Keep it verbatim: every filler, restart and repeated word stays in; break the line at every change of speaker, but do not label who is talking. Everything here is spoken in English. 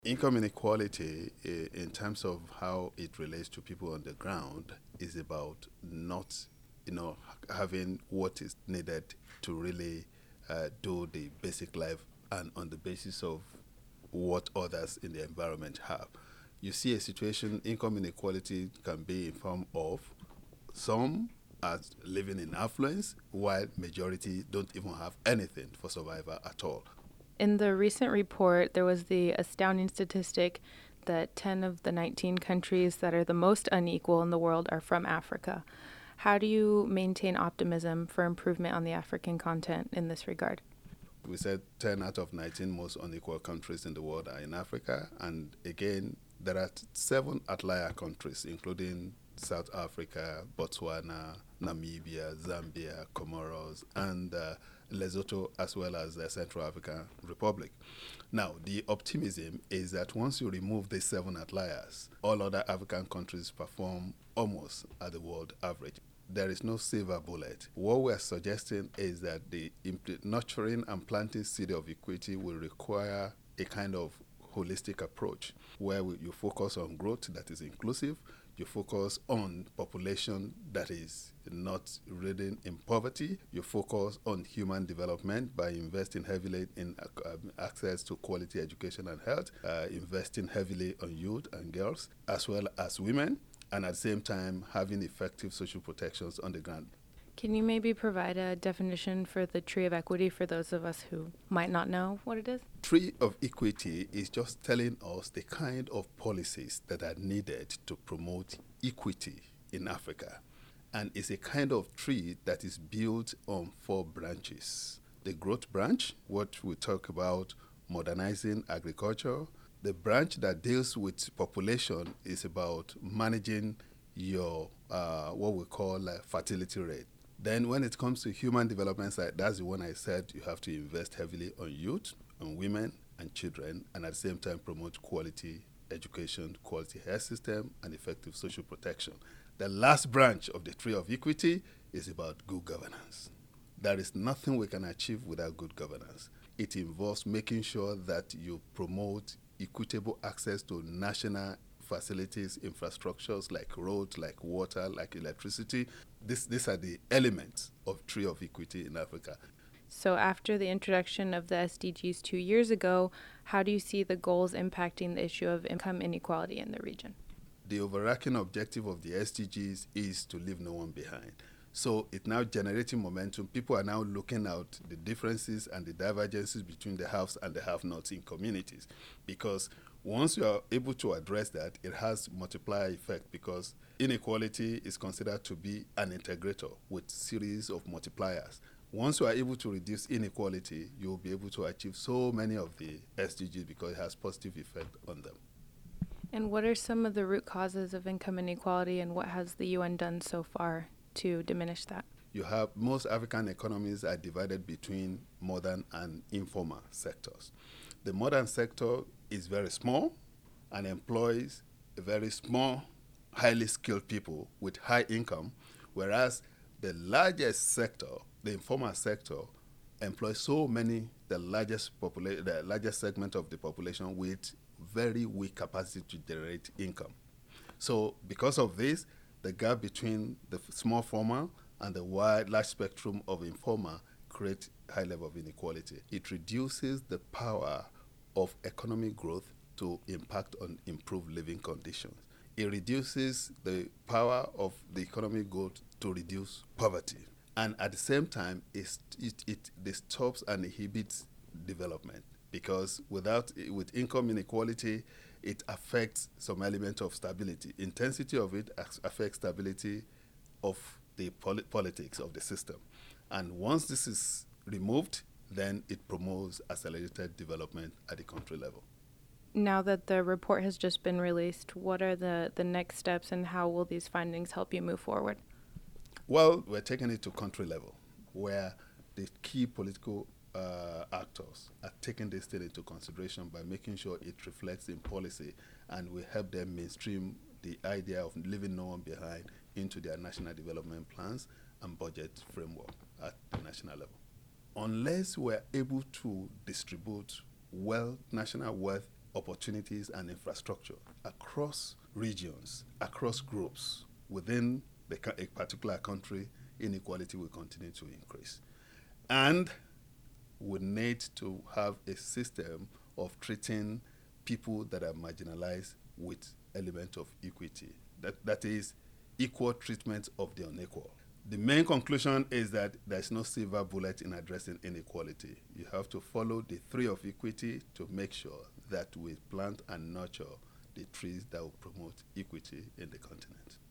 Income inequality, i- in terms of how it relates to people on the ground, is about not, you know, ha- having what is needed to really uh, do the basic life, and on the basis of what others in the environment have. You see a situation, income inequality can be in form of some as living in affluence, while majority don't even have anything for survival at all.
In the recent report, there was the astounding statistic that ten of the nineteen countries that are the most unequal in the world are from Africa. How do you maintain optimism for improvement on the African continent in this regard?
We said ten out of nineteen most unequal countries in the world are in Africa. And again, there are t- seven outlier countries, including South Africa, Botswana, Namibia, Zambia, Comoros, and uh, Lesotho, as well as the Central African Republic. Now, the optimism is that once you remove these seven outliers, all other African countries perform almost at the world average. There is no silver bullet. What we're suggesting is that the impl- nurturing and planting seed of equity will require a kind of holistic approach where we, you focus on growth that is inclusive, you focus on population that is not ridden in poverty, you focus on human development by investing heavily in uh, um, access to quality education and health, uh, investing heavily on youth and girls, as well as women, and at the same time having effective social protections on the ground.
Can you maybe provide a definition for the tree of equity for those of us who might not know what it is?
Tree of equity is just telling us the kind of policies that are needed to promote equity in Africa. And it's a kind of tree that is built on four branches. The growth branch, what we talk about modernizing agriculture. The branch that deals with population is about managing your uh, what we call uh, fertility rate. Then when it comes to human development side, that's the one I said you have to invest heavily on youth, on women and children, and at the same time promote quality education, quality health system, and effective social protection. The last branch of the tree of equity is about good governance. There is nothing we can achieve without good governance. It involves making sure that you promote equitable access to national facilities, infrastructures like roads, like water, like electricity. This, these are the elements of tree of equity in Africa.
So, after the introduction of the S D Gs two years ago, how do you see the goals impacting the issue of income inequality in the region?
The overarching objective of the S D Gs is to leave no one behind. So it's now generating momentum. People are now looking at the differences and the divergences between the haves and the have-nots in communities. Because once you are able to address that, it has multiplier effect, because inequality is considered to be an integrator with series of multipliers. Once you are able to reduce inequality, you will be able to achieve so many of the S D Gs because it has positive effect on them.
And what are some of the root causes of income inequality, and what has the U N done so far to diminish that?
You have most African economies are divided between modern and informal sectors. The modern sector is very small and employs a very small, highly skilled people with high income, whereas the largest sector, the informal sector, employs so many, the largest popula- the largest segment of the population with very weak capacity to generate income. So because of this, the gap between the f- small formal and the wide, large spectrum of informal create high level of inequality. It reduces the power of economic growth to impact on improved living conditions. It reduces the power of the economic growth to reduce poverty. And at the same time, it, it, it disturbs and inhibits development, because without with income inequality, it affects some element of stability. Intensity of it affects stability of the poli- politics of the system. And once this is removed, then it promotes accelerated development at the country level.
Now that the report has just been released, what are the, the next steps, and how will these findings help you move forward?
Well, we're taking it to country level, where the key political uh, actors are taking this thing into consideration by making sure it reflects in policy, and we help them mainstream the idea of leaving no one behind into their national development plans and budget framework at the national level. Unless we're able to distribute wealth, national wealth opportunities and infrastructure across regions, across groups within the, a particular country, inequality will continue to increase. And we need to have a system of treating people that are marginalized with element of equity. That, that is equal treatment of the unequal. The main conclusion is that there's no silver bullet in addressing inequality. You have to follow the three of equity to make sure that we plant and nurture the trees that will promote equity in the continent.